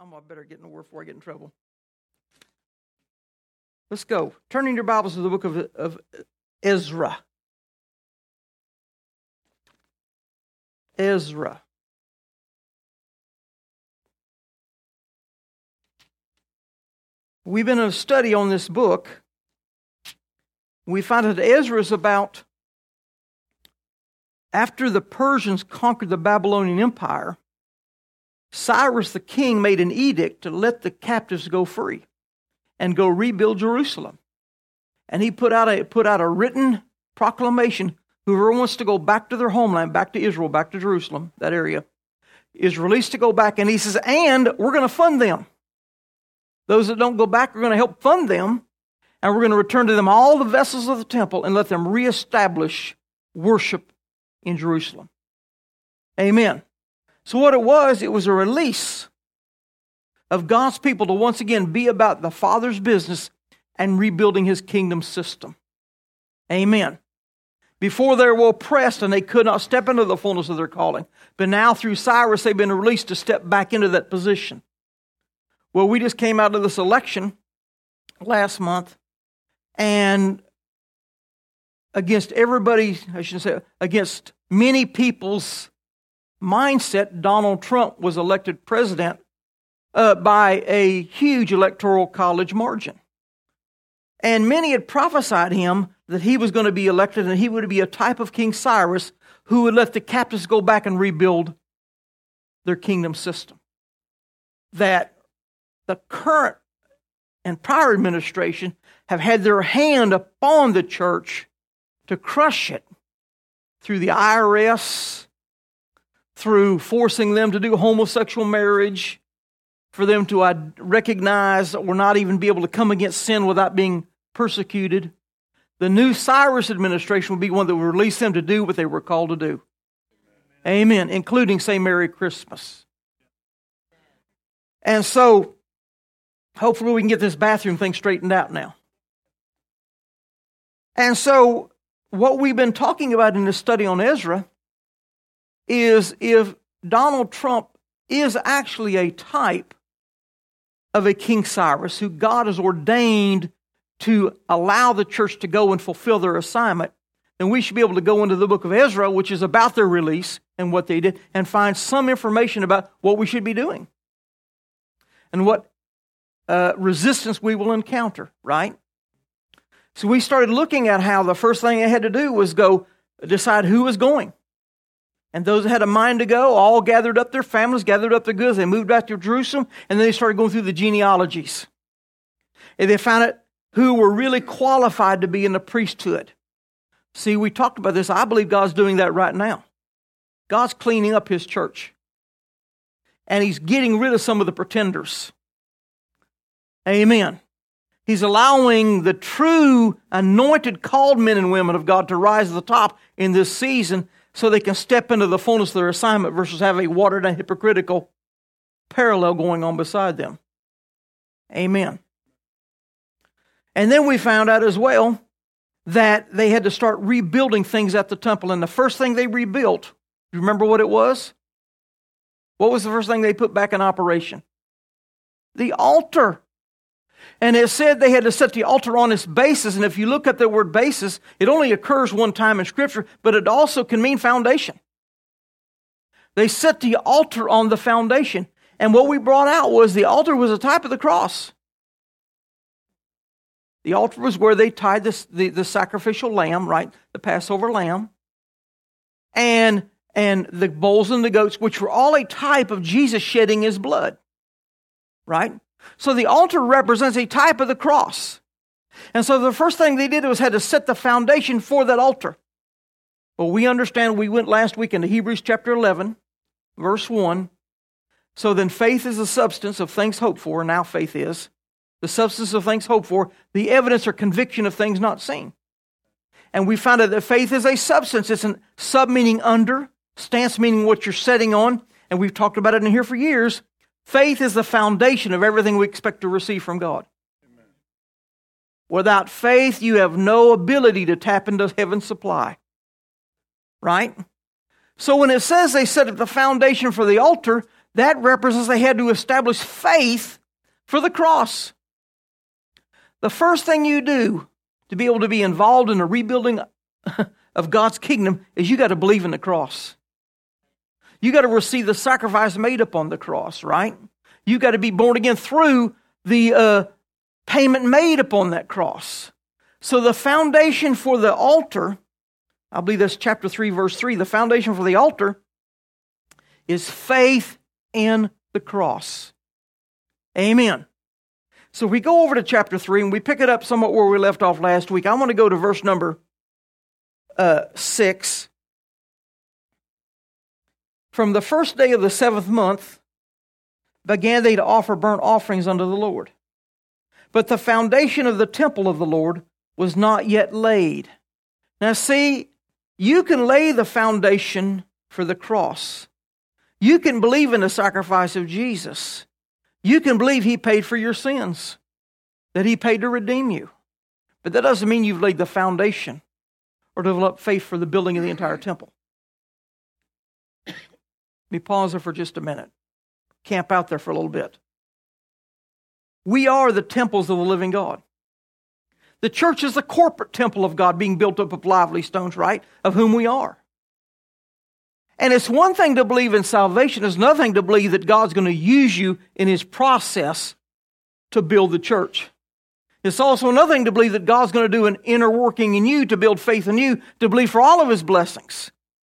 I better get in the word before I get in trouble. Let's go. Turning your Bibles to the book of Ezra. Ezra. We've been in a study on this book. We find that Ezra is about after the Persians conquered the Babylonian Empire. Cyrus the king made an edict to let the captives go free and go rebuild Jerusalem. And he put out a written proclamation. Whoever wants to go back to their homeland, back to Israel, back to Jerusalem, that area, is released to go back. And he says, and we're going to fund them. Those that don't go back, we're going to help fund them. And we're going to return to them all the vessels of the temple and let them reestablish worship in Jerusalem. Amen. So what it was a release of God's people to once again be about the Father's business and rebuilding His kingdom system. Amen. Before they were oppressed and they could not step into the fullness of their calling. But now through Cyrus they've been released to step back into that position. Well, we just came out of this election last month, and against many people's mindset, Donald Trump was elected president by a huge electoral college margin. And many had prophesied him that he was going to be elected and he would be a type of King Cyrus who would let the captives go back and rebuild their kingdom system. That the current and prior administration have had their hand upon the church to crush it through the IRS, through forcing them to do homosexual marriage, for them to recognize or not even be able to come against sin without being persecuted. The new Cyrus administration will be one that will release them to do what they were called to do. Amen. Including say Merry Christmas. And so, hopefully we can get this bathroom thing straightened out now. And so, what we've been talking about in this study on Ezra is if Donald Trump is actually a type of a King Cyrus who God has ordained to allow the church to go and fulfill their assignment, then we should be able to go into the book of Ezra, which is about their release and what they did, and find some information about what we should be doing and what resistance we will encounter, right? So we started looking at how the first thing they had to do was go decide who was going. And those that had a mind to go all gathered up their families, gathered up their goods. They moved back to Jerusalem, and then they started going through the genealogies. And they found out who were really qualified to be in the priesthood. See, we talked about this. I believe God's doing that right now. God's cleaning up His church. And He's getting rid of some of the pretenders. Amen. He's allowing the true anointed called men and women of God to rise to the top in this season so they can step into the fullness of their assignment versus have a watered down hypocritical parallel going on beside them. Amen. And then we found out as well that they had to start rebuilding things at the temple. And the first thing they rebuilt, do you remember what it was? What was the first thing they put back in operation? The altar. And it said they had to set the altar on its basis. And if you look at the word basis, it only occurs one time in Scripture, but it also can mean foundation. They set the altar on the foundation. And what we brought out was the altar was a type of the cross. The altar was where they tied the sacrificial lamb, right? The Passover lamb. And the bulls and the goats, which were all a type of Jesus shedding His blood. Right? So the altar represents a type of the cross. And so the first thing they did was had to set the foundation for that altar. Well, we understand, we went last week into Hebrews chapter 11, verse 1. So then faith is the substance of things hoped for. Now faith is the substance of things hoped for, the evidence or conviction of things not seen. And we found out that faith is a substance. It's a sub meaning under, stance meaning what you're setting on. And we've talked about it in here for years. Faith is the foundation of everything we expect to receive from God. Amen. Without faith, you have no ability to tap into heaven's supply. Right? So when it says they set up the foundation for the altar, That represents they had to establish faith for the cross. The first thing you do to be able to be involved in the rebuilding of God's kingdom is you got to believe in the cross. You got to receive the sacrifice made upon the cross, right? You got to be born again through the payment made upon that cross. So the foundation for the altar, I believe that's chapter 3, verse 3, the foundation for the altar is faith in the cross. Amen. So we go over to chapter 3 and we pick it up somewhat where we left off last week. I want to go to verse number 6. From the first day of the 7th month began they to offer burnt offerings unto the Lord. But the foundation of the temple of the Lord was not yet laid. Now see, you can lay the foundation for the cross. You can believe in the sacrifice of Jesus. You can believe He paid for your sins, that He paid to redeem you. But that doesn't mean you've laid the foundation or developed faith for the building of the entire temple. Let me pause there for just a minute. Camp out there for a little bit. We are the temples of the living God. The church is the corporate temple of God being built up of lively stones, right? Of whom we are. And it's one thing to believe in salvation. It's another thing to believe that God's going to use you in His process to build the church. It's also another thing to believe that God's going to do an inner working in you to build faith in you, to believe for all of His blessings.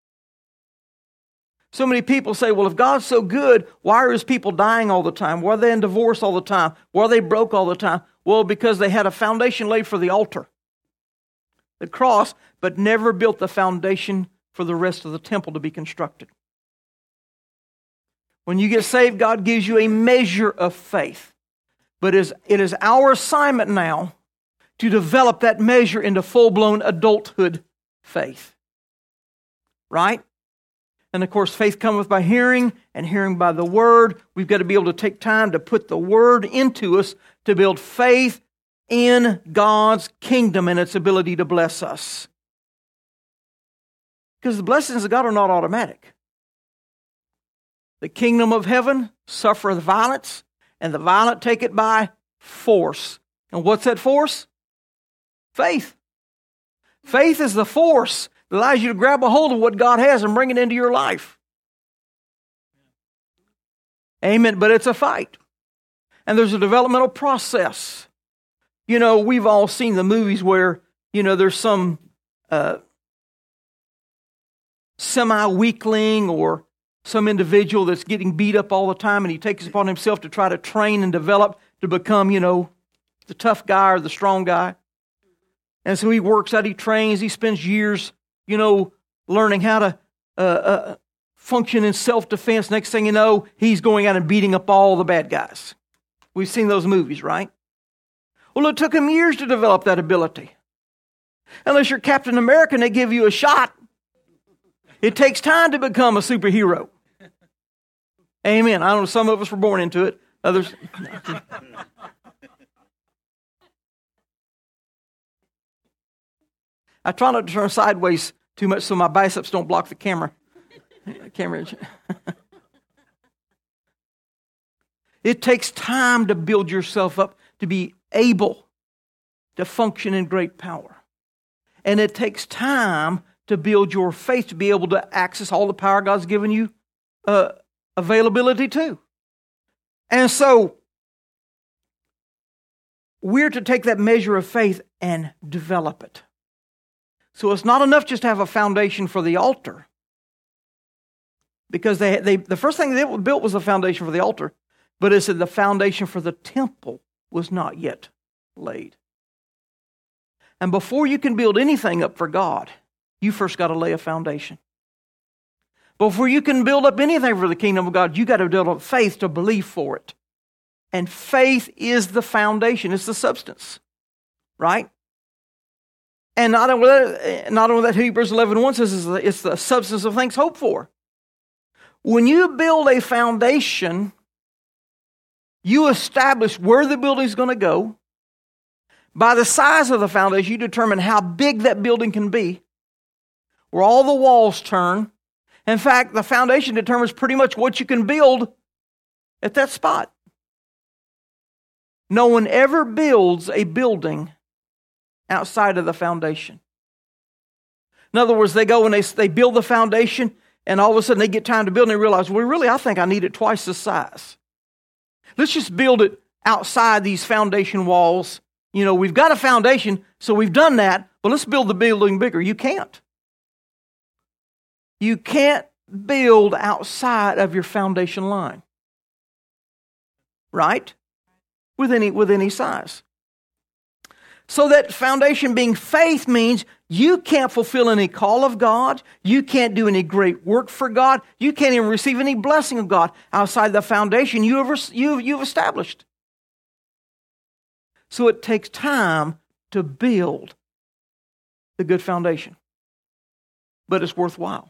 So many people say, well, if God's so good, why are His people dying all the time? Why are they in divorce all the time? Why are they broke all the time? Well, because they had a foundation laid for the altar, the cross, but never built the foundation for the rest of the temple to be constructed. When you get saved, God gives you a measure of faith. But it is our assignment now to develop that measure into full-blown adulthood faith. Right? And of course, faith cometh by hearing, and hearing by the Word. We've got to be able to take time to put the Word into us to build faith in God's kingdom and its ability to bless us. Because the blessings of God are not automatic. The kingdom of heaven suffereth violence, and the violent take it by force. And what's that force? Faith. Faith is the force that allows you to grab a hold of what God has and bring it into your life. Amen. But it's a fight. And there's a developmental process. You know, we've all seen the movies where, you know, there's some semi-weakling or some individual that's getting beat up all the time, and he takes it upon himself to try to train and develop to become, you know, the tough guy or the strong guy. And so he works out, he trains, he spends years, you know, learning how to function in self-defense. Next thing you know, he's going out and beating up all the bad guys. We've seen those movies, right? Well, it took him years to develop that ability. Unless you're Captain America and they give you a shot, it takes time to become a superhero. Amen. I don't know, some of us were born into it. Others... I try not to turn sideways too much so my biceps don't block the camera. It takes time to build yourself up to be able to function in great power. And it takes time to build your faith to be able to access all the power God's given you availability to. And so, we're to take that measure of faith and develop it. So it's not enough just to have a foundation for the altar. Because the first thing they built was a foundation for the altar. But it said the foundation for the temple was not yet laid. And before you can build anything up for God, you first got to lay a foundation. Before you can build up anything for the kingdom of God, you got to develop faith to believe for it. And faith is the foundation. It's the substance. Right? And not only that, Hebrews 11:1 says it's the substance of things hoped for. When you build a foundation, you establish where the building's going to go. By the size of the foundation, you determine how big that building can be, where all the walls turn. In fact, the foundation determines pretty much what you can build at that spot. No one ever builds a building outside of the foundation. In other words, they go and they build the foundation, and all of a sudden they get time to build, and they realize, well, really, I think I need it twice the size. Let's just build it outside these foundation walls. You know, we've got a foundation, so we've done that, but let's build the building bigger. You can't. You can't build outside of your foundation line. Right? With any size. So that foundation being faith means you can't fulfill any call of God. You can't do any great work for God. You can't even receive any blessing of God outside the foundation you've established. So it takes time to build the good foundation. But it's worthwhile.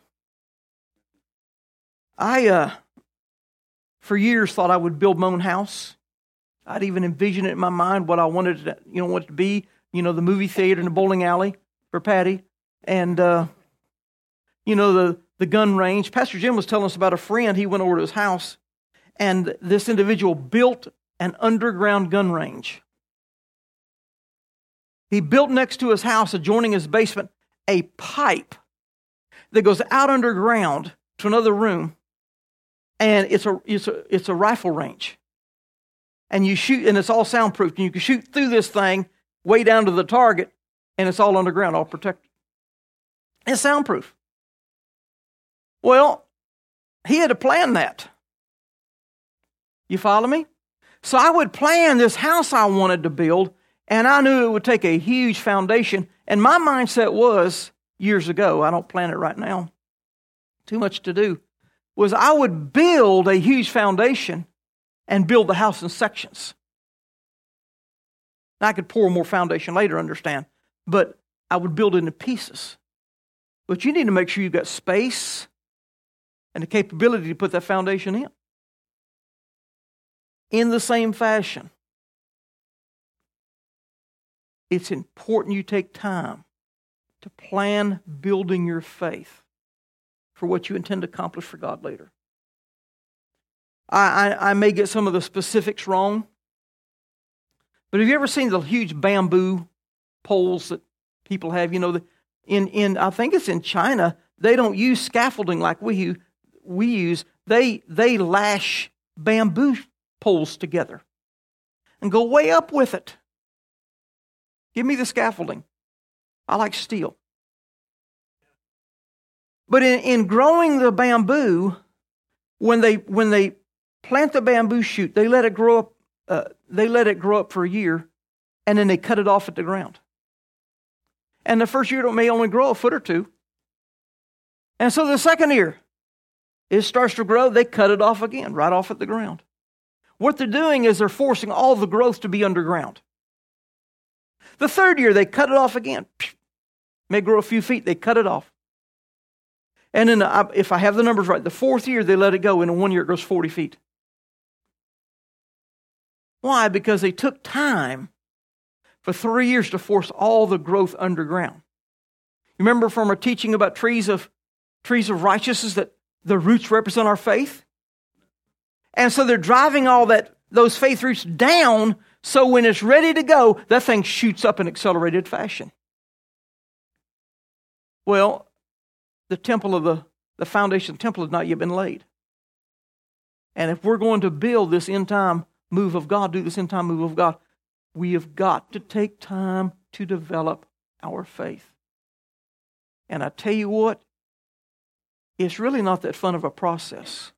I, for years, thought I would build my own house. I'd even envision it in my mind what I wanted it to be, the movie theater and the bowling alley for Patty, and the gun range. Pastor Jim was telling us about a friend. He went over to his house, and this individual built an underground gun range. He built next to his house, adjoining his basement, a pipe that goes out underground to another room, and it's a rifle range. And you shoot, and it's all soundproof. And you can shoot through this thing way down to the target, and it's all underground, all protected. It's soundproof. Well, he had to plan that. You follow me? So I would plan this house I wanted to build, and I knew it would take a huge foundation. And my mindset was, years ago, I don't plan it right now, too much to do, was I would build a huge foundation and build the house in sections. Now, I could pour more foundation later, understand, but I would build it into pieces. But you need to make sure you've got space and the capability to put that foundation in. In the same fashion, it's important you take time to plan building your faith for what you intend to accomplish for God later. I may get some of the specifics wrong, but have you ever seen the huge bamboo poles that people have? In I think it's in China, they don't use scaffolding like we use. They lash bamboo poles together and go way up with it. Give me the scaffolding. I like steel. But in growing the bamboo, when they plant the bamboo shoot, they let it grow up. They let it grow up for a year, and then they cut it off at the ground. And the first year it may only grow a foot or two. And so the second year, it starts to grow. They cut it off again, right off at the ground. What they're doing is they're forcing all the growth to be underground. The third year, they cut it off again. May grow a few feet. They cut it off. And then, if I have the numbers right, the fourth year, they let it go. And in 1 year, it grows 40 feet. Why? Because they took time for 3 years to force all the growth underground. You remember from our teaching about trees of righteousness that the roots represent our faith? And so they're driving all those faith roots down, so when it's ready to go, that thing shoots up in accelerated fashion. Well, the foundation of the temple has not yet been laid. And if we're going to build this end-time move of God, do this end-time move of God, we have got to take time to develop our faith. And I tell you what, it's really not that fun of a process.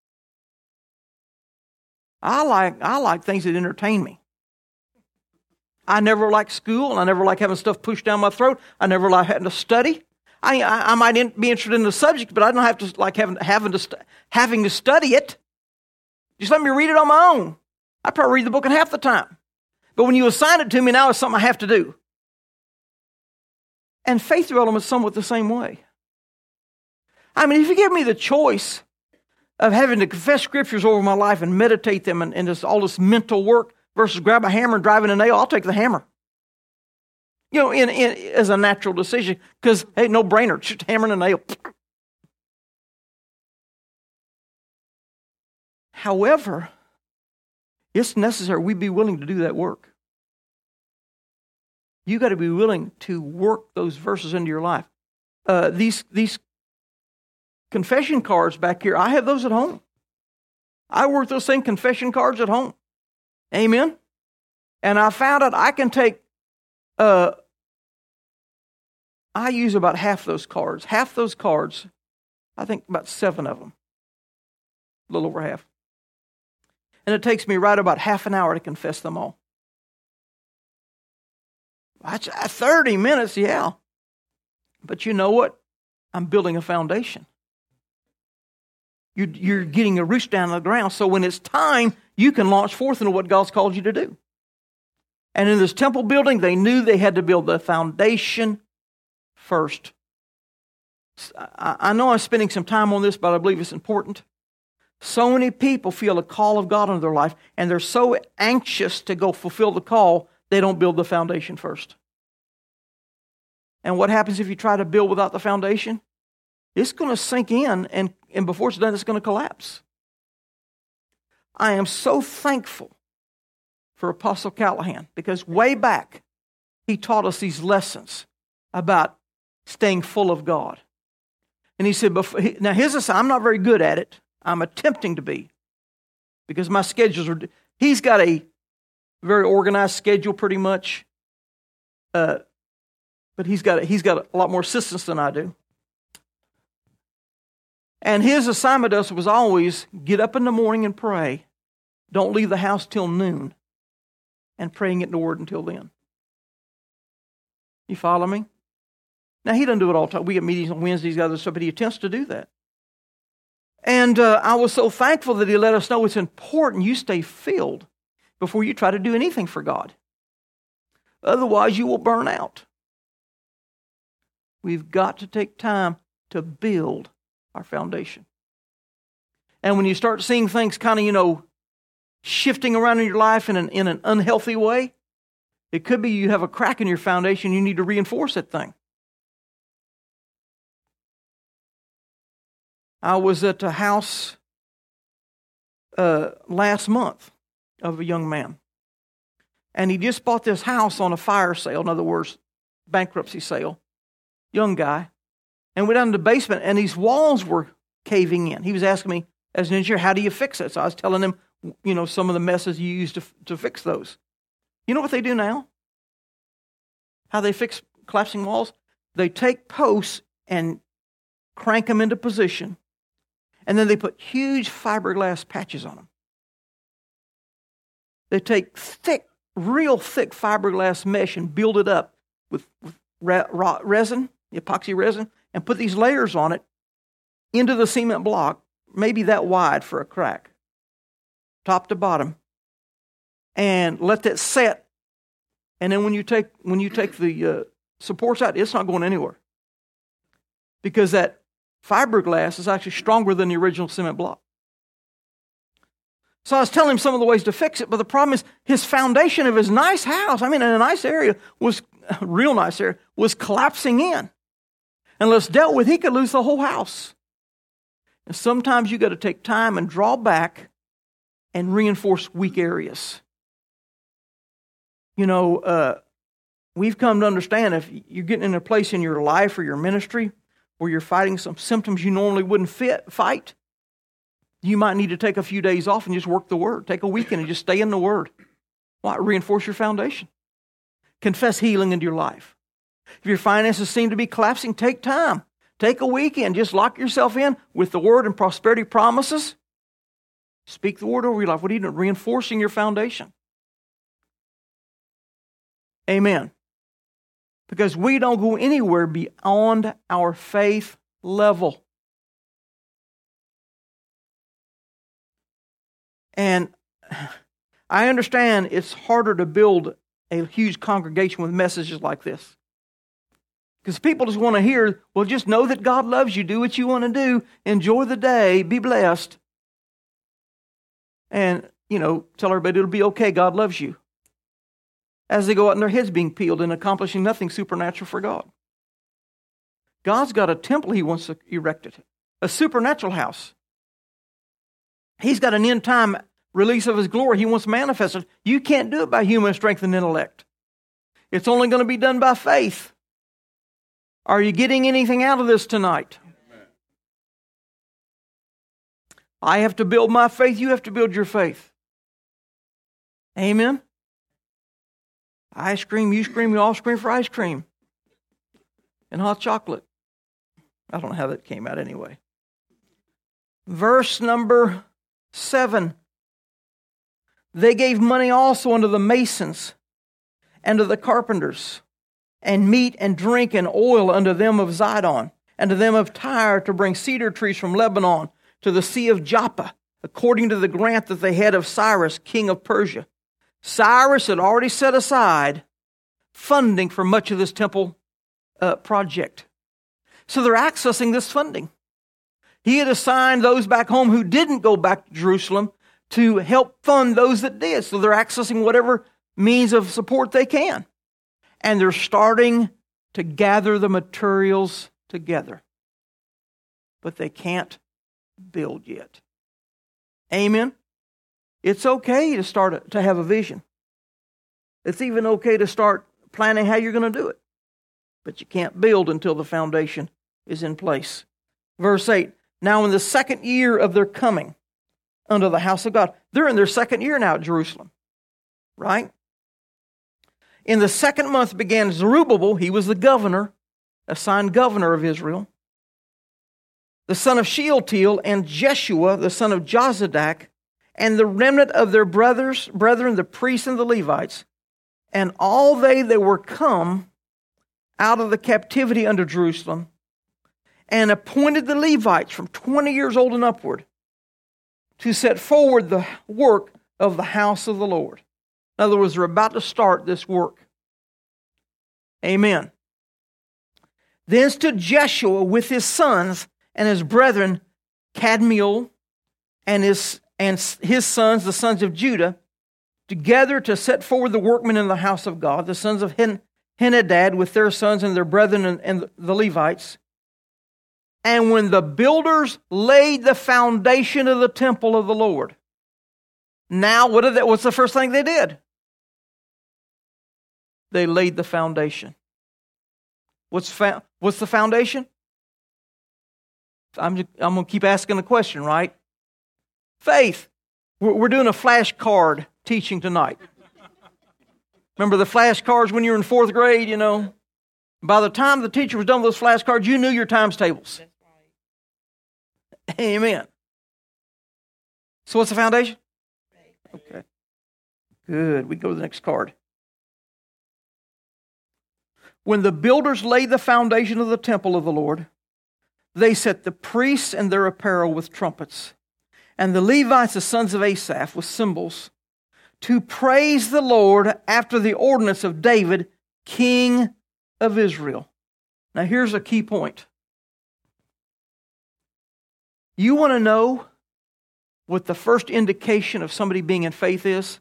I like things that entertain me. I never liked school, and I never liked having stuff pushed down my throat. I never liked having to study. I might be interested in the subject, but I don't have to like having to study it. Just let me read it on my own. I probably read the book in half the time. But when you assign it to me, now it's something I have to do. And faith development is somewhat the same way. I mean, if you give me the choice of having to confess scriptures over my life and meditate them and just all this mental work versus grab a hammer and driving a nail, I'll take the hammer. As a natural decision, because, hey, no brainer, just hammering a nail. However, It's necessary we be willing to do that work. You got to be willing to work those verses into your life. These confession cards back here, I have those at home. I work those same confession cards at home. Amen? And I found out I can take, I use about half those cards. Half those cards, I think about 7 of them. A little over half. And it takes me right about half an hour to confess them all. That's 30 minutes, yeah. But you know what? I'm building a foundation. You're getting a root down on the ground, so when it's time, you can launch forth into what God's called you to do. And in this temple building, they knew they had to build the foundation first. I know I'm spending some time on this, but I believe it's important. So many people feel a call of God on their life, and they're so anxious to go fulfill the call, they don't build the foundation first. And what happens if you try to build without the foundation? It's going to sink in, and before it's done, it's going to collapse. I am so thankful for Apostle Callahan, because way back, he taught us these lessons about staying full of God. And he said, now I'm not very good at it. I'm attempting to be, because my schedules are, he's got a very organized schedule pretty much, but he's got a lot more assistance than I do. And his assignment to us was always get up in the morning and pray. Don't leave the house till noon, and praying it in the Word until then. You follow me? Now, he doesn't do it all the time. We get meetings on Wednesdays, other stuff, but he attempts to do that. And I was so thankful that he let us know it's important you stay filled before you try to do anything for God. Otherwise, you will burn out. We've got to take time to build our foundation. And when you start seeing things kind of, shifting around in your life in an unhealthy way, it could be you have a crack in your foundation, you need to reinforce that thing. I was at a house last month of a young man. And he just bought this house on a fire sale, in other words, bankruptcy sale. Young guy. And went down to the basement, and these walls were caving in. He was asking me, as an engineer, how do you fix it? So I was telling him, some of the methods you use to fix those. You know what they do now? How they fix collapsing walls? They take posts and crank them into position, and then they put huge fiberglass patches on them. They take real thick fiberglass mesh and build it up with resin, epoxy resin, and put these layers on it into the cement block, maybe that wide for a crack, top to bottom, and let that set. And then when you take the supports out, it's not going anywhere, because that fiberglass is actually stronger than the original cement block. So I was telling him some of the ways to fix it, but the problem is his foundation of his nice house, in a nice area, was a real nice area, was collapsing in. Unless dealt with, he could lose the whole house. And sometimes you got to take time and draw back and reinforce weak areas. We've come to understand if you're getting in a place in your life or your ministry where you're fighting some symptoms you normally wouldn't fight, you might need to take a few days off and just work the Word. Take a weekend and just stay in the Word. Why? Reinforce your foundation. Confess healing into your life. If your finances seem to be collapsing, take time. Take a weekend. Just lock yourself in with the Word and prosperity promises. Speak the Word over your life. What are you doing? Reinforcing your foundation. Amen. Because we don't go anywhere beyond our faith level. And I understand it's harder to build a huge congregation with messages like this. Because people just want to hear, well, just know that God loves you. Do what you want to do. Enjoy the day. Be blessed. And, tell everybody it'll be okay. God loves you. As they go out and their heads being peeled and accomplishing nothing supernatural for God. God's got a temple He wants erected. A supernatural house. He's got an end time release of His glory. He wants manifested. You can't do it by human strength and intellect. It's only going to be done by faith. Are you getting anything out of this tonight? Amen. I have to build my faith. You have to build your faith. Amen? I scream, you scream, you all scream for ice cream and hot chocolate. I don't know how that came out anyway. Verse number 7. They gave money also unto the masons and to the carpenters, and meat and drink and oil unto them of Zidon, and to them of Tyre, to bring cedar trees from Lebanon to the sea of Joppa, according to the grant that they had of Cyrus, king of Persia. Cyrus had already set aside funding for much of this temple project. So they're accessing this funding. He had assigned those back home who didn't go back to Jerusalem to help fund those that did. So they're accessing whatever means of support they can. And they're starting to gather the materials together. But they can't build yet. Amen? It's okay to have a vision. It's even okay to start planning how you're going to do it. But you can't build until the foundation is in place. Verse 8, now in the second year of their coming unto the house of God. They're in their second year now at Jerusalem. Right? In the second month began Zerubbabel, he was the governor, assigned governor of Israel, the son of Shealtiel, and Jeshua, the son of Jozadak, and the remnant of their brethren, the priests and the Levites, and all they that were come out of the captivity unto Jerusalem, and appointed the Levites from 20 years old and upward to set forward the work of the house of the Lord. In other words, they're about to start this work. Amen. Then stood Jeshua with his sons and his brethren, Kadmiel and his sons, the sons of Judah, together to set forward the workmen in the house of God, the sons of Henadad with their sons and their brethren and the Levites. And when the builders laid the foundation of the temple of the Lord, now what's the first thing they did? They laid the foundation. What's the foundation? I'm going to keep asking the question, right? Faith. We're doing a flashcard teaching tonight. Remember the flashcards when you were in 4th grade, you know? By the time the teacher was done with those flashcards, you knew your times tables. Amen. So what's the foundation? Okay. Good. We go to the next card. When the builders laid the foundation of the temple of the Lord, they set the priests and their apparel with trumpets, and the Levites, the sons of Asaph, with cymbals, to praise the Lord after the ordinance of David, king of Israel. Now here's a key point. You want to know what the first indication of somebody being in faith is?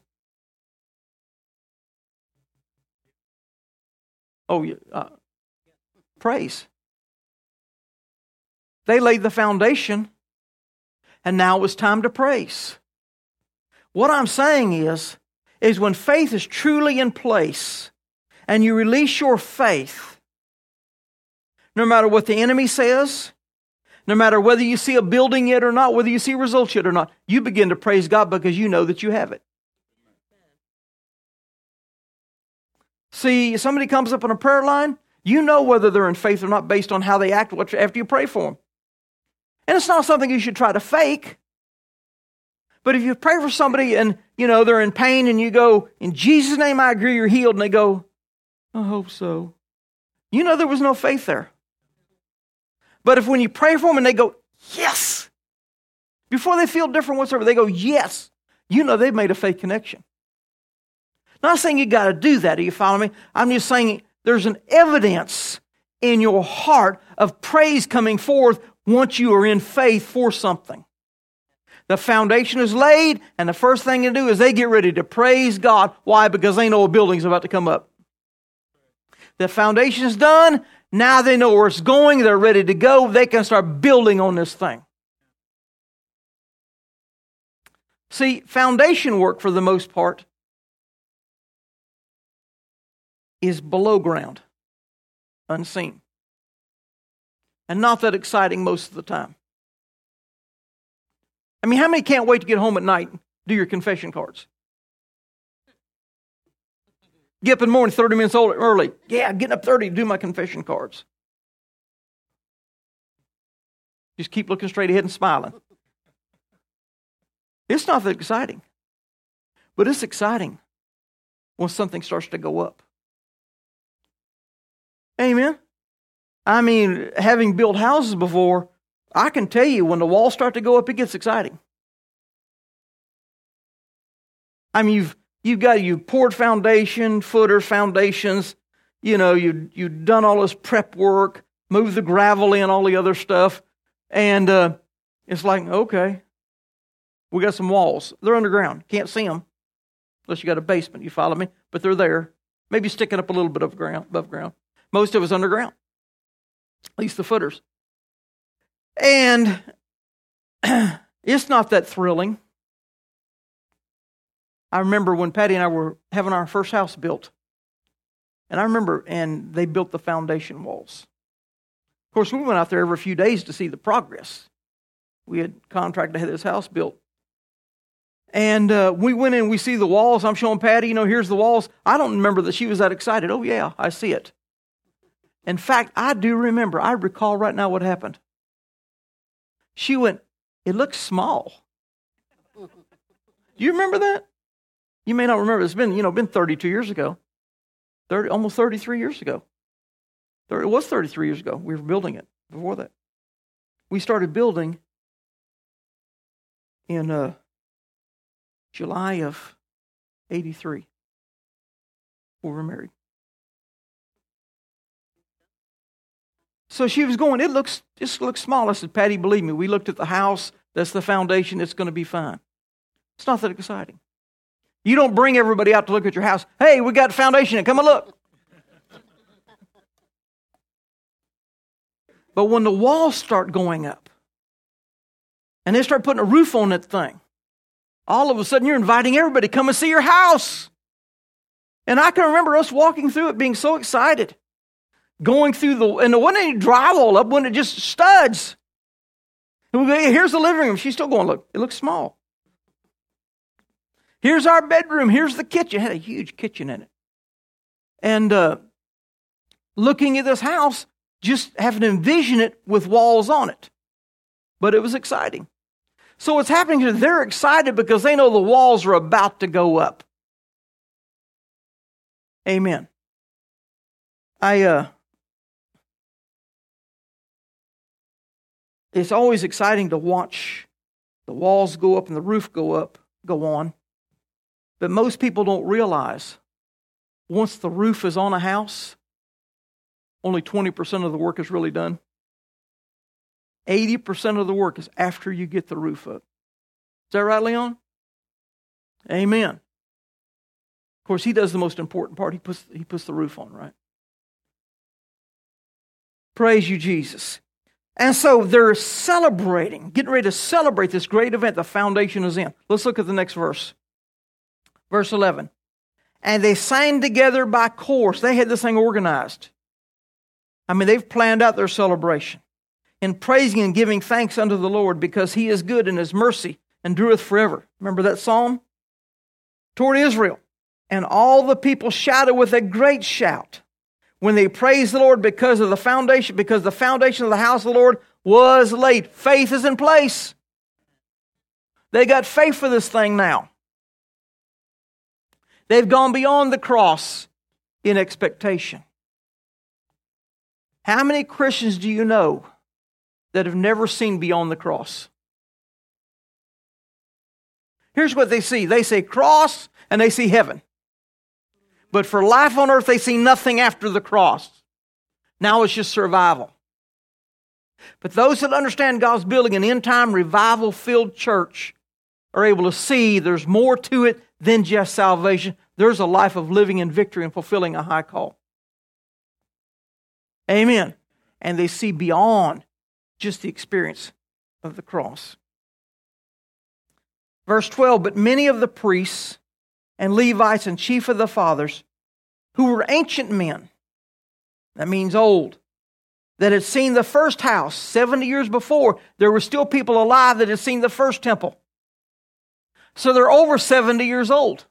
Praise. They laid the foundation, and now it was time to praise. What I'm saying is when faith is truly in place, and you release your faith, no matter what the enemy says, no matter whether you see a building yet or not, whether you see results yet or not, you begin to praise God because you know that you have it. See, somebody comes up on a prayer line, you know whether they're in faith or not based on how they act after you pray for them. And it's not something you should try to fake. But if you pray for somebody and, they're in pain and you go, in Jesus' name I agree you're healed, and they go, I hope so. There was no faith there. But if when you pray for them and they go, yes, before they feel different whatsoever, they go, yes, they've made a faith connection. Not saying you got to do that. Do you follow me? I'm just saying there's an evidence in your heart of praise coming forth once you are in faith for something. The foundation is laid, and the first thing to do is they get ready to praise God. Why? Because they know a building's about to come up. The foundation is done. Now they know where it's going. They're ready to go. They can start building on this thing. See, foundation work for the most part is below ground, unseen. And not that exciting most of the time. I mean, how many can't wait to get home at night and do your confession cards? Get up in the morning 30 minutes early. Yeah, getting up 30 to do my confession cards. Just keep looking straight ahead and smiling. It's not that exciting. But it's exciting when something starts to go up. Amen? I mean, having built houses before, I can tell you when the walls start to go up, it gets exciting. I mean, you've poured foundation, footers, foundations, you've done all this prep work, moved the gravel in, all the other stuff, and it's like, okay, we got some walls. They're underground. Can't see them unless you got a basement, you follow me? But they're there. Maybe sticking up a little bit above ground. Most of it's underground, at least the footers. And it's not that thrilling. I remember when Patty and I were having our first house built. And they built the foundation walls. Of course, we went out there every few days to see the progress. We had contracted to have this house built. And we went in, we see the walls. I'm showing Patty, here's the walls. I don't remember that she was that excited. Oh, yeah, I see it. In fact, I do remember. I recall right now what happened. She went, it looks small. Do you remember that? You may not remember. It's been 32 years ago. Almost 33 years ago. It was 33 years ago. We were building it before that. We started building in July of 83. We were married. So she was going, it just looks small. I said, Patty, believe me, we looked at the house. That's the foundation. It's going to be fine. It's not that exciting. You don't bring everybody out to look at your house. Hey, we got foundation in. Come and look. But when the walls start going up and they start putting a roof on that thing, all of a sudden you're inviting everybody to come and see your house. And I can remember us walking through it being so excited. Going through and there wasn't any drywall up, when it just studs. And we go, hey, here's the living room. She's still going, look, it looks small. Here's our bedroom. Here's the kitchen. It had a huge kitchen in it. And looking at this house, just having to envision it with walls on it. But it was exciting. So what's happening here, they're excited because they know the walls are about to go up. Amen. It's always exciting to watch the walls go up and the roof go on. But most people don't realize once the roof is on a house, only 20% of the work is really done. 80% of the work is after you get the roof up. Is that right, Leon? Amen. Of course, he does the most important part. He puts the roof on, right? Praise you, Jesus. And so they're celebrating, getting ready to celebrate this great event the foundation is in. Let's look at the next verse. Verse 11. And they sang together by course. They had this thing organized. I mean, they've planned out their celebration. In praising and giving thanks unto the Lord, because he is good and his mercy endureth forever. Remember that psalm? Toward Israel. And all the people shouted with a great shout when they praised the Lord because the foundation of the house of the Lord was laid. Faith is in place. They got faith for this thing now. They've gone beyond the cross in expectation. How many Christians do you know that have never seen beyond the cross? Here's what they see. They say cross and they see heaven. But for life on earth, they see nothing after the cross. Now it's just survival. But those that understand God's building an end-time revival-filled church are able to see there's more to it than just salvation. There's a life of living in victory and fulfilling a high call. Amen. And they see beyond just the experience of the cross. Verse 12, but many of the priests and Levites and chief of the fathers, who were ancient men, that means old, that had seen the first house 70 years before, there were still people alive that had seen the first temple. So they're over 70 years old.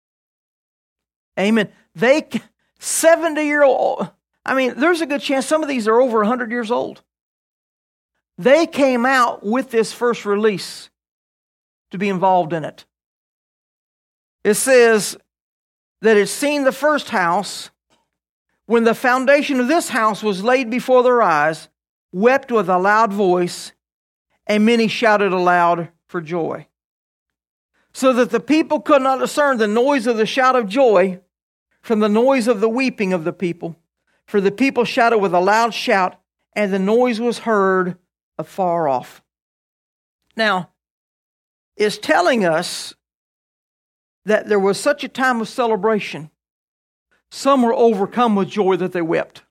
Amen. 70-year-old, I mean, there's a good chance some of these are over 100 years old. They came out with this first release to be involved in it. It says that it's seen the first house when the foundation of this house was laid before their eyes, wept with a loud voice, and many shouted aloud for joy. So that the people could not discern the noise of the shout of joy from the noise of the weeping of the people. For the people shouted with a loud shout, and the noise was heard afar off. Now, it's telling us that there was such a time of celebration. Some were overcome with joy that they wept.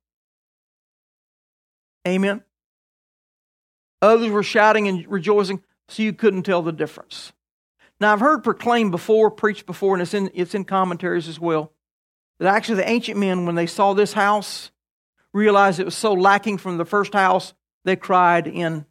Amen. Others were shouting and rejoicing, so you couldn't tell the difference. Now, I've heard proclaimed before, preached before, and it's in commentaries as well, that actually the ancient men, when they saw this house, realized it was so lacking from the first house, they cried in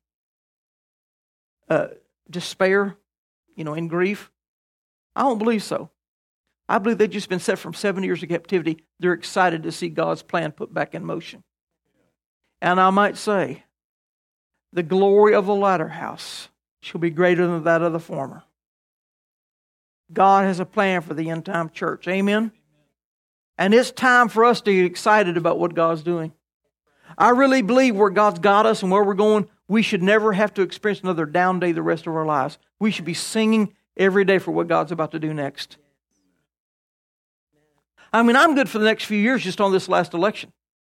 despair, in grief. I don't believe so. I believe they've just been set from 7 years of captivity. They're excited to see God's plan put back in motion. And I might say, the glory of the latter house shall be greater than that of the former. God has a plan for the end-time church. Amen? And it's time for us to get excited about what God's doing. I really believe where God's got us and where we're going, we should never have to experience another down day the rest of our lives. We should be singing every day for what God's about to do next. I mean, I'm good for the next few years just on this last election.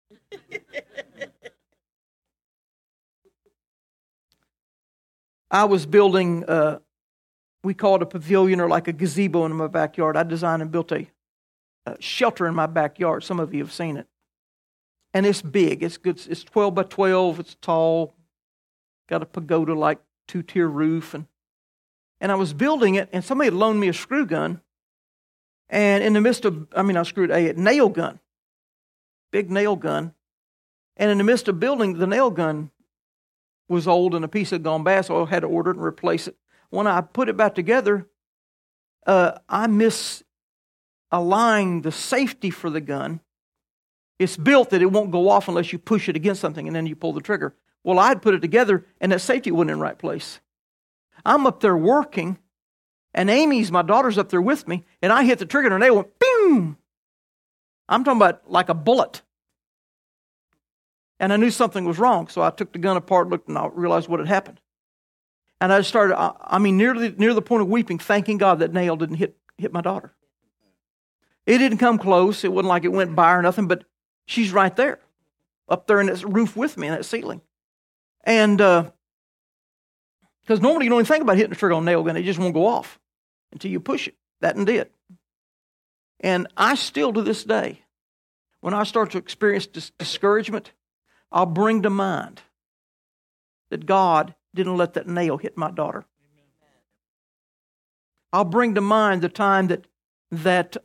I was building, we call it a pavilion or like a gazebo in my backyard. I designed and built a shelter in my backyard. Some of you have seen it. And it's big. It's good. It's 12 by 12. It's tall. Got a pagoda-like 2-tier roof. And I was building it, and somebody had loaned me a screw gun. And in the midst of, a nail gun. Big nail gun. And in the midst of building, the nail gun was old and a piece had gone bad, so I had to order it and replace it. When I put it back together, I misaligned the safety for the gun. It's built that it won't go off unless you push it against something and then you pull the trigger. Well, I had put it together and that safety wasn't in the right place. I'm up there working, and Amy's, my daughter's up there with me, and I hit the trigger and her nail went, boom! I'm talking about like a bullet. And I knew something was wrong, so I took the gun apart, looked, and I realized what had happened. And I started, near the point of weeping, thanking God that nail didn't hit my daughter. It didn't come close. It wasn't like it went by or nothing, but she's right there, up there in that roof with me, in that ceiling. And because normally you don't even think about hitting the trigger on a nail gun. It just won't go off until you push it. That and did. And I still, to this day, when I start to experience discouragement, I'll bring to mind that God didn't let that nail hit my daughter. I'll bring to mind the time that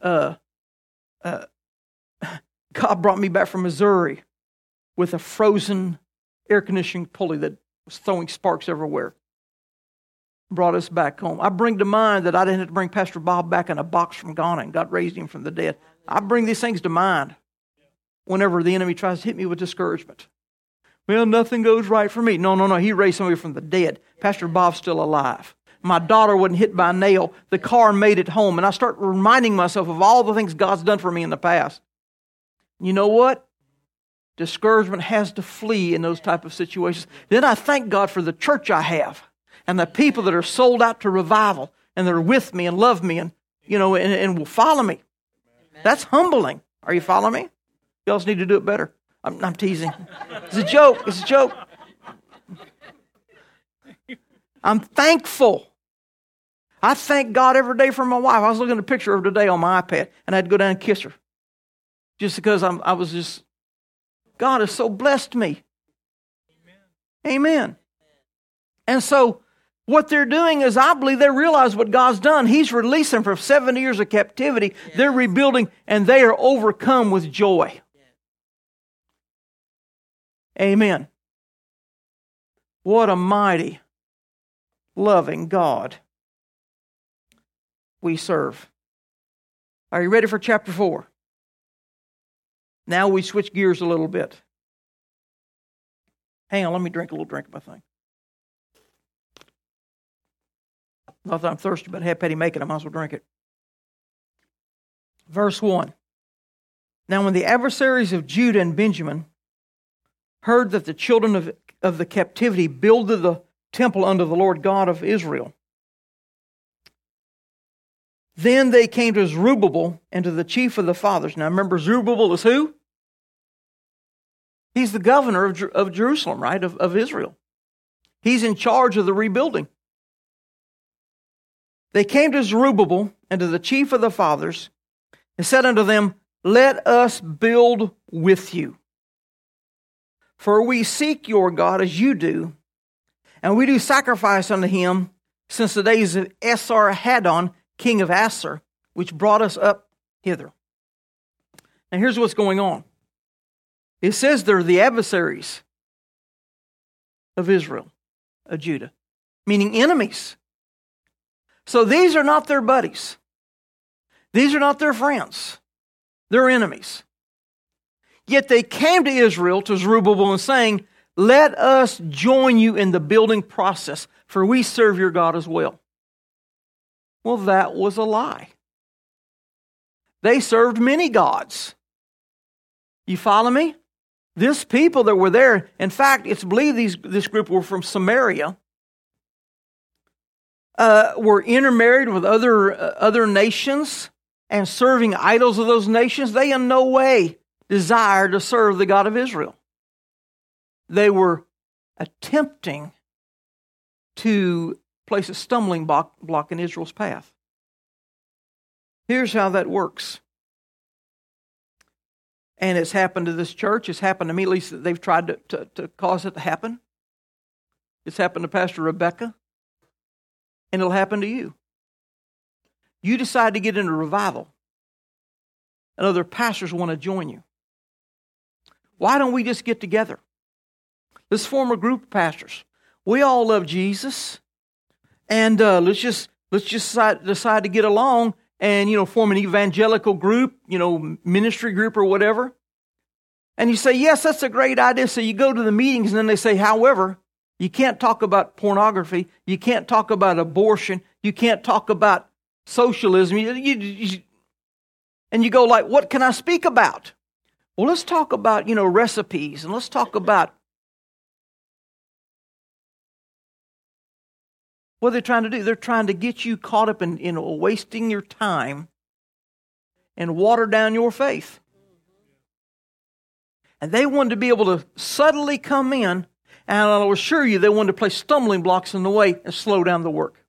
God brought me back from Missouri with a frozen air conditioning pulley that was throwing sparks everywhere. Brought us back home. I bring to mind that I didn't have to bring Pastor Bob back in a box from Ghana and God raised him from the dead. I bring these things to mind whenever the enemy tries to hit me with discouragement. Well, nothing goes right for me. No. He raised somebody from the dead. Pastor Bob's still alive. My daughter wasn't hit by a nail. The car made it home. And I start reminding myself of all the things God's done for me in the past. You know what? Discouragement has to flee in those type of situations. Then I thank God for the church I have and the people that are sold out to revival and that are with me and love me and will follow me. That's humbling. Are you following me? You also need to do it better. I'm teasing. It's a joke. It's a joke. I'm thankful. I thank God every day for my wife. I was looking at a picture of her today on my iPad, and I had to go down and kiss her. Just because God has so blessed me. Amen. And so, What they're doing is, I believe they realize what God's done. He's released them from 70 years of captivity. Yes. They're rebuilding, and they are overcome with joy. Yes. Amen. What a mighty, loving God we serve. Are you ready for chapter 4? Now we switch gears a little bit. Hang on, let me drink a little drink of my thing. Not that I'm thirsty, but have Petty make it. I might as well drink it. Verse 1. Now when the adversaries of Judah and Benjamin heard that the children of the captivity builded the temple unto the Lord God of Israel, then they came to Zerubbabel and to the chief of the fathers. Now remember, Zerubbabel is who? He's the governor of Jerusalem, right? Of Israel. He's in charge of the rebuilding. They came to Zerubbabel and to the chief of the fathers and said unto them, Let us build with you. For we seek your God as you do, and we do sacrifice unto him since the days of Esarhaddon, king of Assur, which brought us up hither. Now here's what's going on. It says they're the adversaries of Israel, of Judah, meaning enemies. So these are not their buddies. These are not their friends. They're enemies. Yet they came to Israel, to Zerubbabel, and saying, Let us join you in the building process, for we serve your God as well. Well, that was a lie. They served many gods. You follow me? This people that were there, in fact, it's believed this group were from Samaria, were intermarried with other nations and serving idols of those nations. They in no way desired to serve the God of Israel. They were attempting to place a stumbling block in Israel's path. Here's how that works. And it's happened to this church. It's happened to me. At least they've tried to cause it to happen. It's happened to Pastor Rebecca. And it'll happen to you. You decide to get into revival. And other pastors want to join you. Why don't we just get together? Let's form a group of pastors. We all love Jesus. And let's just decide to get along and, form an evangelical group, ministry group or whatever. And you say, yes, that's a great idea. So you go to the meetings and then they say, however, you can't talk about pornography. You can't talk about abortion. You can't talk about socialism. And you go like, what can I speak about? Well, let's talk about, recipes, and let's talk about what they're trying to do. They're trying to get you caught up in wasting your time and water down your faith. And they wanted to be able to subtly come in, and I'll assure you they wanted to place stumbling blocks in the way and slow down the work.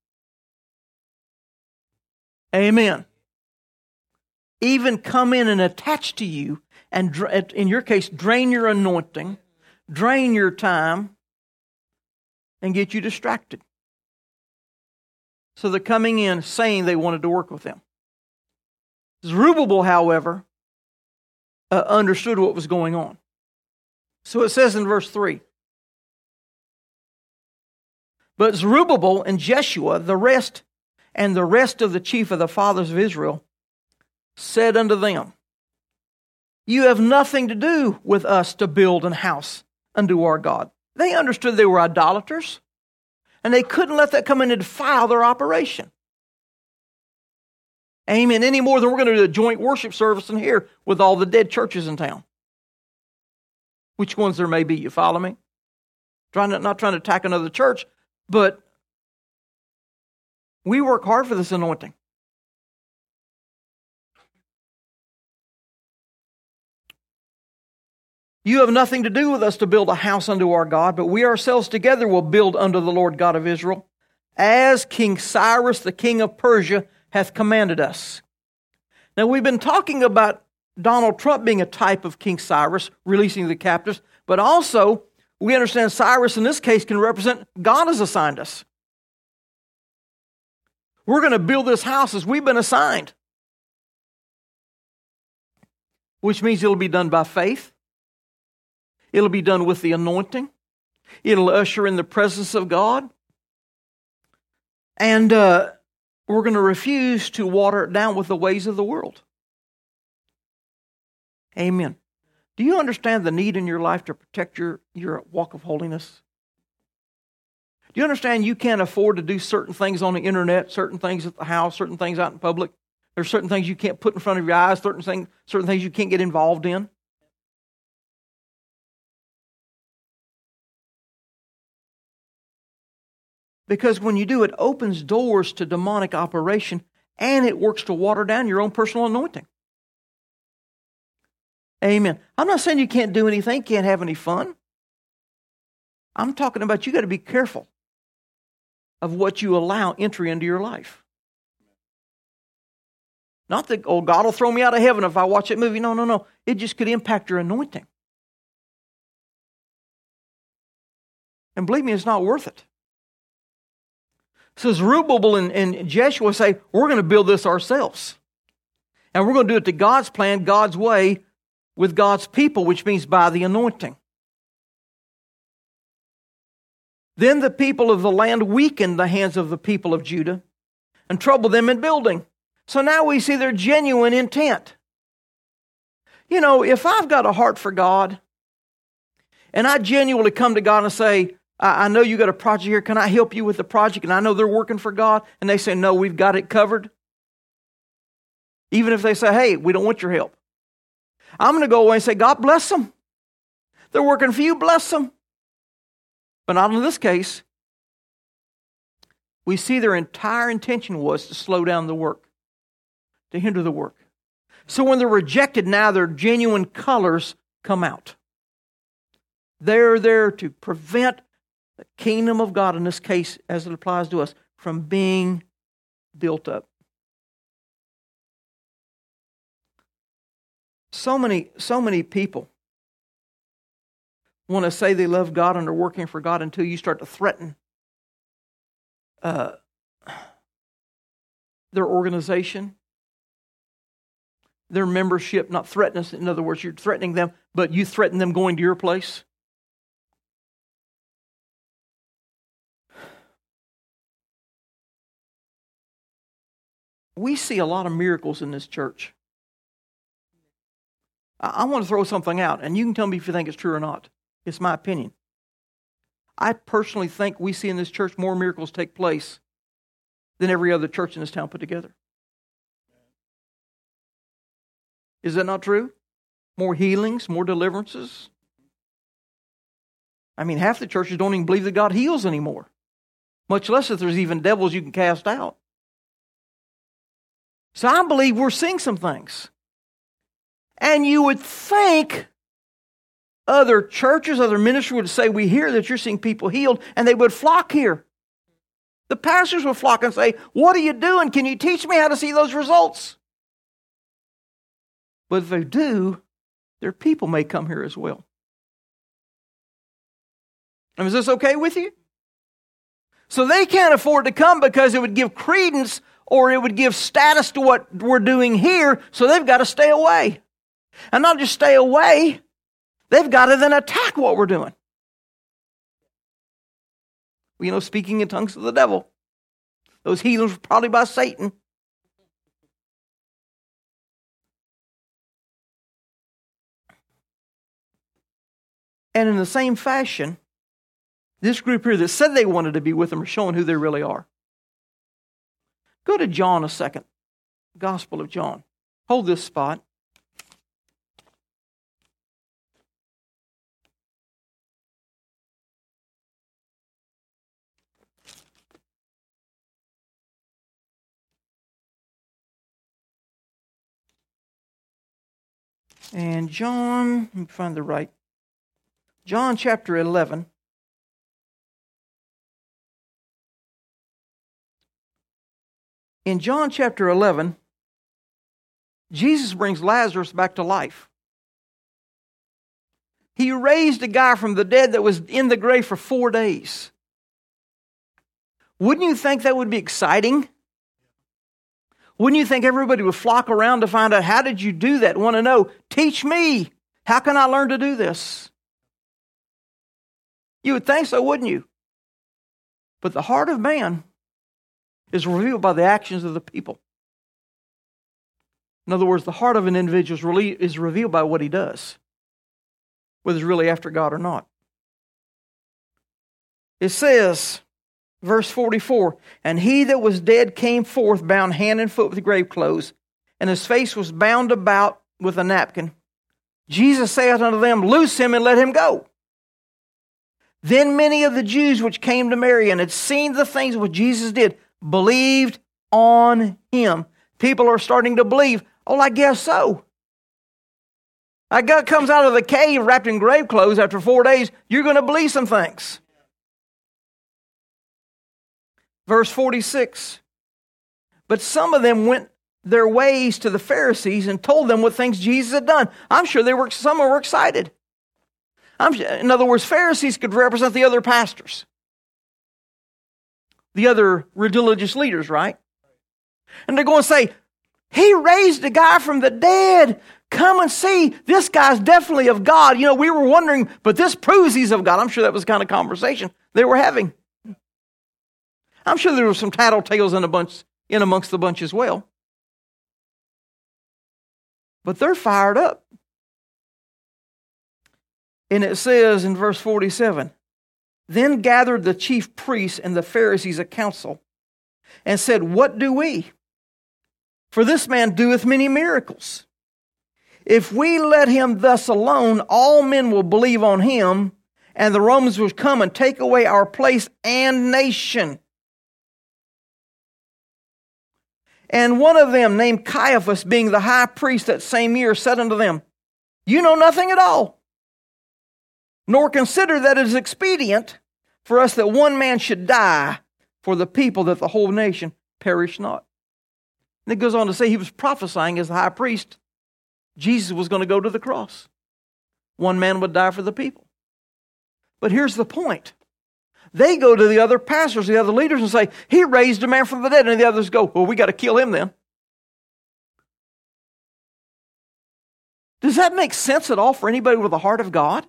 Amen. Even come in and attach to you and, in your case, drain your anointing, drain your time, and get you distracted. So they're coming in saying they wanted to work with them. Zerubbabel, however, understood what was going on. So it says in verse 3, But Zerubbabel and Jeshua, the rest of the chief of the fathers of Israel, said unto them, You have nothing to do with us to build an house unto our God. They understood they were idolaters, and they couldn't let that come in and defile their operation. Amen. Any more than we're going to do a joint worship service in here with all the dead churches in town. Which ones there may be, you follow me? Not trying to attack another church, but we work hard for this anointing. You have nothing to do with us to build a house unto our God, but we ourselves together will build unto the Lord God of Israel, as King Cyrus, the king of Persia, hath commanded us. Now, we've been talking about Donald Trump being a type of King Cyrus, releasing the captives, but also we understand Cyrus in this case can represent God has assigned us. We're going to build this house as we've been assigned. Which means it'll be done by faith. It'll be done with the anointing. It'll usher in the presence of God. And we're going to refuse to water it down with the ways of the world. Amen. Do you understand the need in your life to protect your walk of holiness? Do you understand you can't afford to do certain things on the internet, certain things at the house, certain things out in public? There's certain things you can't put in front of your eyes, certain things you can't get involved in. Because when you do, it opens doors to demonic operation, and it works to water down your own personal anointing. Amen. I'm not saying you can't do anything, can't have any fun. I'm talking about you got to be careful of what you allow entry into your life. Not that, oh, God will throw me out of heaven if I watch that movie. No. It just could impact your anointing. And believe me, it's not worth it. So Zerubbabel and Jeshua say, we're going to build this ourselves. And we're going to do it to God's plan, God's way, with God's people, which means by the anointing. Then the people of the land weakened the hands of the people of Judah and troubled them in building. So now we see their genuine intent. You know, if I've got a heart for God, and I genuinely come to God and say, I know you got a project here, can I help you with the project? And I know they're working for God, and they say, no, we've got it covered. Even if they say, hey, we don't want your help. I'm going to go away and say, God bless them. They're working for you, bless them. But not in this case. We see their entire intention was to slow down the work, to hinder the work. So when they're rejected now, their genuine colors come out. They're there to prevent the kingdom of God, in this case, as it applies to us, from being built up. So many people want to say they love God and are working for God until you start to threaten their organization, their membership, not threaten us. In other words, you're threatening them, but you threaten them going to your place. We see a lot of miracles in this church. I want to throw something out, and you can tell me if you think it's true or not. It's my opinion. I personally think we see in this church more miracles take place than every other church in this town put together. Is that not true? More healings, more deliverances. I mean, half the churches don't even believe that God heals anymore, much less that there's even devils you can cast out. So I believe we're seeing some things. And you would think other churches, other ministries would say, we hear that you're seeing people healed, and they would flock here. The pastors would flock and say, what are you doing? Can you teach me how to see those results? But if they do, their people may come here as well. And is this okay with you? So they can't afford to come because it would give credence or it would give status to what we're doing here, so they've got to stay away. And not just stay away, they've got to then attack what we're doing. You know, speaking in tongues of the devil. Those healings were probably by Satan. And in the same fashion, this group here that said they wanted to be with them are showing who they really are. Go to John a second. Gospel of John. Hold this spot. And John, let me find the right. John chapter 11. In John chapter 11, Jesus brings Lazarus back to life. He raised a guy from the dead that was in the grave for 4 days. Wouldn't you think that would be exciting Wouldn't you think everybody would flock around to find out, how did you do that? Want to know, teach me. How can I learn to do this? You would think so, wouldn't you? But the heart of man is revealed by the actions of the people. In other words, the heart of an individual is revealed by what he does, whether he's really after God or not. It says, verse 44, and he that was dead came forth, bound hand and foot with grave clothes, and his face was bound about with a napkin. Jesus saith unto them, loose him and let him go. Then many of the Jews which came to Mary and had seen the things which Jesus did, believed on him. People are starting to believe. Oh, I guess so. A guy comes out of the cave wrapped in grave clothes after 4 days. You're going to believe some things. Verse 46. But some of them went their ways to the Pharisees and told them what things Jesus had done. I'm sure some were excited. In other words, Pharisees could represent the other pastors, the other religious leaders, right? And they're going to say, he raised a guy from the dead. Come and see. This guy's definitely of God. You know, we were wondering, but this proves he's of God. I'm sure that was the kind of conversation they were having. I'm sure there were some tattletales in amongst the bunch as well. But they're fired up. And it says in verse 47, then gathered the chief priests and the Pharisees a council, and said, what do we? For this man doeth many miracles. If we let him thus alone, all men will believe on him, and the Romans will come and take away our place and nation. And one of them, named Caiaphas, being the high priest that same year, said unto them, you know nothing at all, nor consider that it is expedient for us that one man should die for the people, that the whole nation perish not. And it goes on to say he was prophesying as the high priest. Jesus was going to go to the cross. One man would die for the people. But here's the point. They go to the other pastors, the other leaders, and say, he raised a man from the dead. And the others go, well, we got to kill him then. Does that make sense at all for anybody with the heart of God?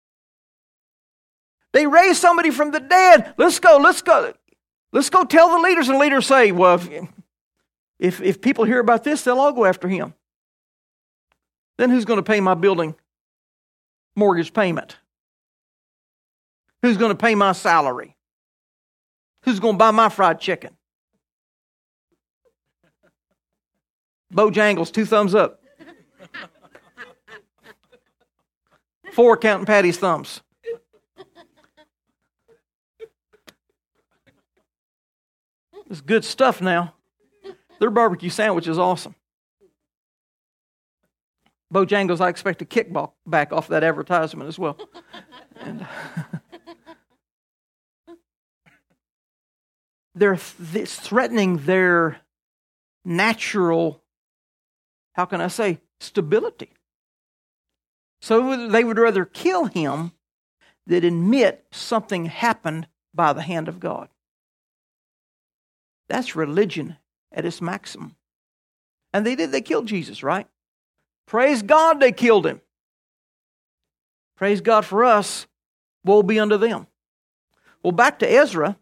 They raised somebody from the dead. Let's go tell the leaders. And the leaders say, well, if people hear about this, they'll all go after him. Then who's going to pay my building mortgage payment? Who's going to pay my salary? Who's going to buy my fried chicken? Bojangles, 2 thumbs up. 4 counting Patty's thumbs. It's good stuff now. Their barbecue sandwich is awesome. Bojangles, I expect a kickback off that advertisement as well. And it's threatening their natural, how can I say, stability. So they would rather kill him than admit something happened by the hand of God. That's religion at its maximum. And they did. They killed Jesus, right? Praise God they killed him. Praise God for us. Woe be unto them. Well, back to Ezra.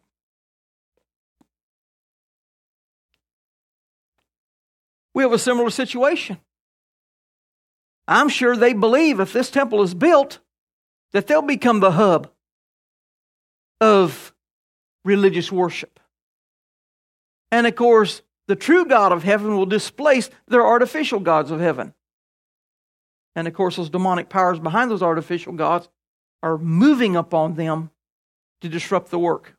We have a similar situation. I'm sure they believe if this temple is built, that they'll become the hub of religious worship. And of course, the true God of heaven will displace their artificial gods of heaven. And of course, those demonic powers behind those artificial gods are moving upon them to disrupt the work.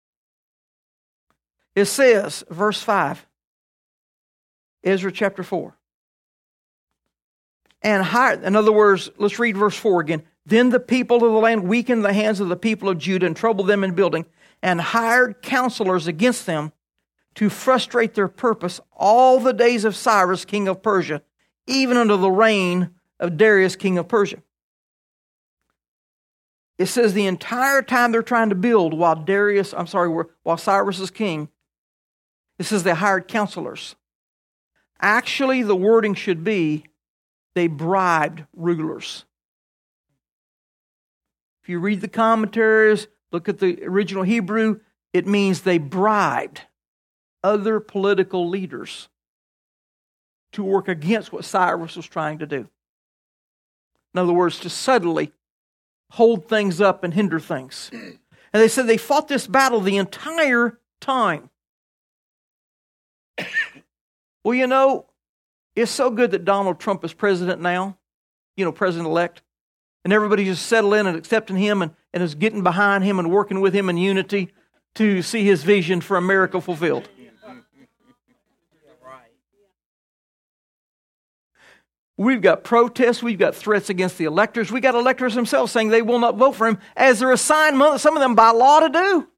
It says, verse 5, Ezra chapter 4. And hired, in other words, let's read verse 4 again. Then the people of the land weakened the hands of the people of Judah and troubled them in building, and hired counselors against them to frustrate their purpose all the days of Cyrus, king of Persia, even unto the reign of Darius, king of Persia. It says the entire time they're trying to build while Cyrus is king, it says they hired counselors. Actually, the wording should be, they bribed rulers. If you read the commentaries, look at the original Hebrew, it means they bribed other political leaders to work against what Cyrus was trying to do. In other words, to subtly hold things up and hinder things. And they said they fought this battle the entire time. Well, you know, it's so good that Donald Trump is president now, president-elect, and everybody's just settling in and accepting him and is getting behind him and working with him in unity to see his vision for America fulfilled. We've got protests. We've got threats against the electors. We've got electors themselves saying they will not vote for him as they're assigned, some of them by law, to do.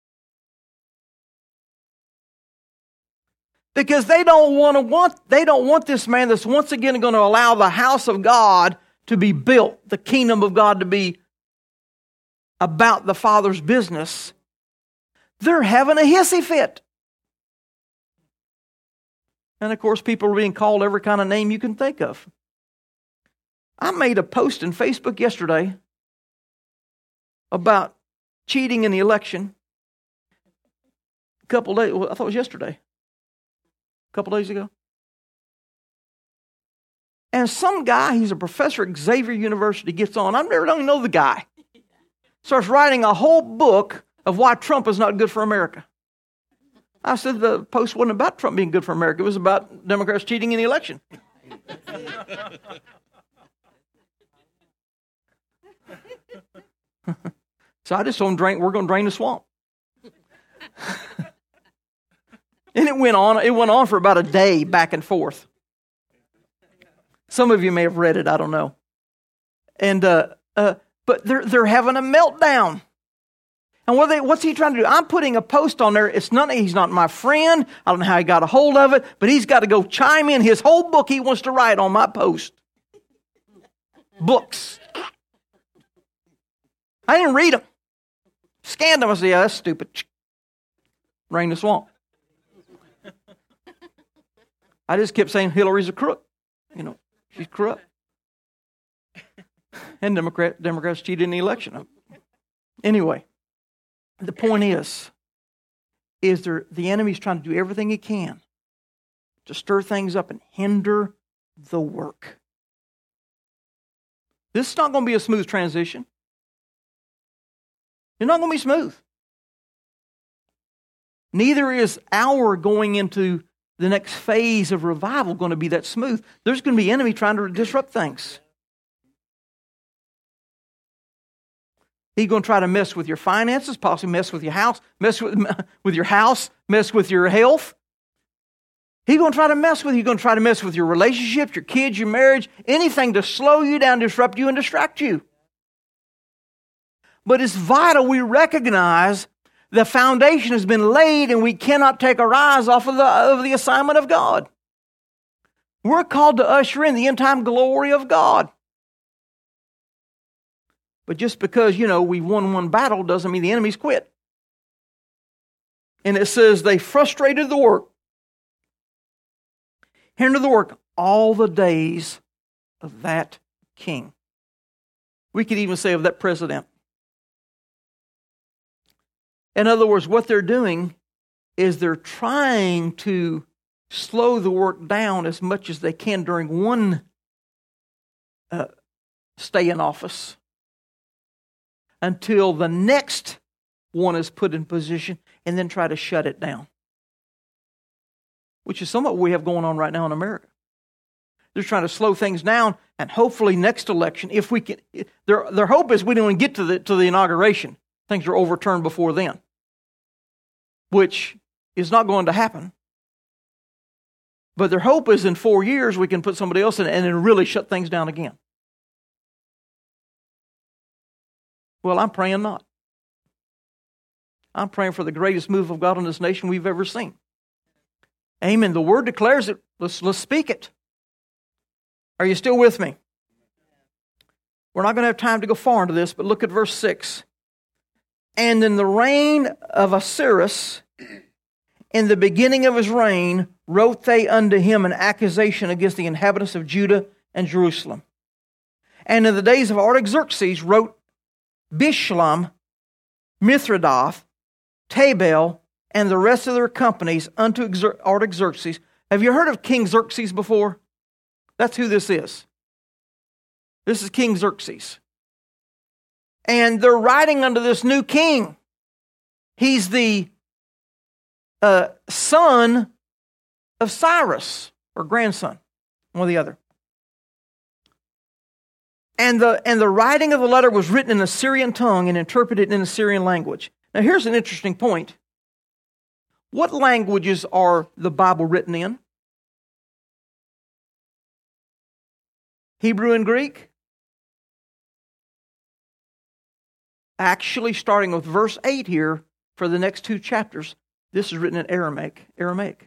Because they don't want this man that's once again going to allow the house of God to be built, the kingdom of God to be about the Father's business. They're having a hissy fit. And of course, people are being called every kind of name you can think of. I made a post on Facebook yesterday about cheating in the election. A couple days, I thought it was yesterday. A couple days ago. And some guy, he's a professor at Xavier University, gets on. I don't even know the guy. Starts writing a whole book of why Trump is not good for America. I said the post wasn't about Trump being good for America. It was about Democrats cheating in the election. So I just told him, we're going to drain the swamp. And it went on for about a day, back and forth. Some of you may have read it, I don't know. And but they're having a meltdown. And what's he trying to do? I'm putting a post on there. He's not my friend. I don't know how he got a hold of it, but he's got to go chime in his whole book he wants to write on my post. Books. I didn't read them. Scanned them. I said, yeah, that's stupid. Drain the swamp. I just kept saying Hillary's a crook. She's corrupt. And Democrats cheated in the election. Anyway, the point is the enemy's trying to do everything he can to stir things up and hinder the work. This is not going to be a smooth transition. It's not going to be smooth. Neither is our going into the next phase of revival going to be that smooth. There's going to be enemy trying to disrupt things. He's going to try to mess with your finances, possibly mess with your house, mess with your house, mess with your health. He's going to try to mess with you. He's going to try to mess with your relationships, your kids, your marriage, anything to slow you down, disrupt you, and distract you. But it's vital we recognize the foundation has been laid and we cannot take our eyes off of the assignment of God. We're called to usher in the end-time glory of God. But just because, we've won one battle doesn't mean the enemy's quit. And it says they frustrated the work, hindered the work all the days of that king. We could even say of that president. In other words, what they're doing is they're trying to slow the work down as much as they can during one stay in office until the next one is put in position and then try to shut it down. Which is somewhat what we have going on right now in America. They're trying to slow things down and hopefully next election, if we can, their hope is we don't even get to the inauguration. Things are overturned before then, which is not going to happen. But their hope is in 4 years we can put somebody else in and then really shut things down again. Well, I'm praying not. I'm praying for the greatest move of God in this nation we've ever seen. Amen. The Word declares it. Let's speak it. Are you still with me? We're not going to have time to go far into this, but look at verse 6. And in the reign of Ahasuerus, in the beginning of his reign, wrote they unto him an accusation against the inhabitants of Judah and Jerusalem. And in the days of Artaxerxes wrote Bishlam, Mithridath, Tabel, and the rest of their companies unto Artaxerxes. Have you heard of King Xerxes before? That's who this is. This is King Xerxes. And they're writing under this new king. He's the son of Cyrus, or grandson, one or the other. And the writing of the letter was written in the Syrian tongue and interpreted in the Syrian language. Now here's an interesting point. What languages are the Bible written in? Hebrew and Greek? Actually, starting with verse 8 here, for the next 2 chapters, this is written in Aramaic.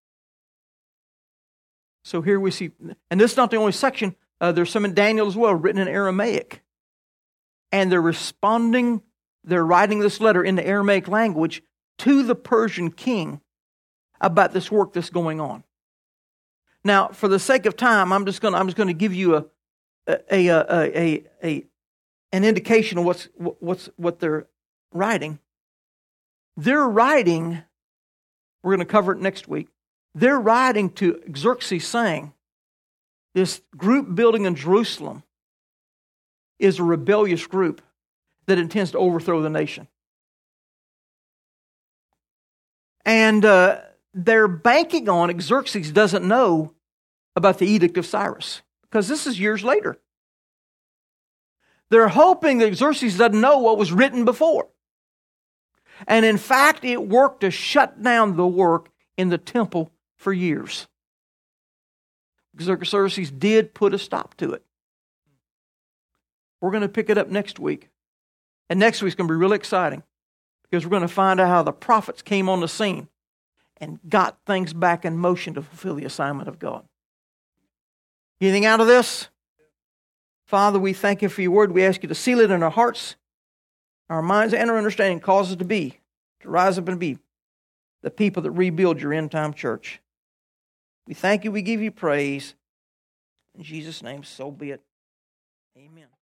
So here we see, and this is not the only section, there's some in Daniel as well, written in Aramaic. And they're writing this letter in the Aramaic language to the Persian king about this work that's going on. Now, for the sake of time, I'm just going to give you an indication of what they're writing. They're writing, we're going to cover it next week, they're writing to Xerxes saying, this group building in Jerusalem is a rebellious group that intends to overthrow the nation. And they're banking on Xerxes doesn't know about the Edict of Cyrus, because this is years later. They're hoping that Xerxes doesn't know what was written before. And in fact, it worked to shut down the work in the temple for years. Xerxes did put a stop to it. We're going to pick it up next week. And next week's going to be really exciting, because we're going to find out how the prophets came on the scene and got things back in motion to fulfill the assignment of God. Anything out of this? Father, we thank you for your word. We ask you to seal it in our hearts, our minds, and our understanding. Cause us to rise up and be the people that rebuild your end-time church. We thank you. We give you praise. In Jesus' name, so be it. Amen.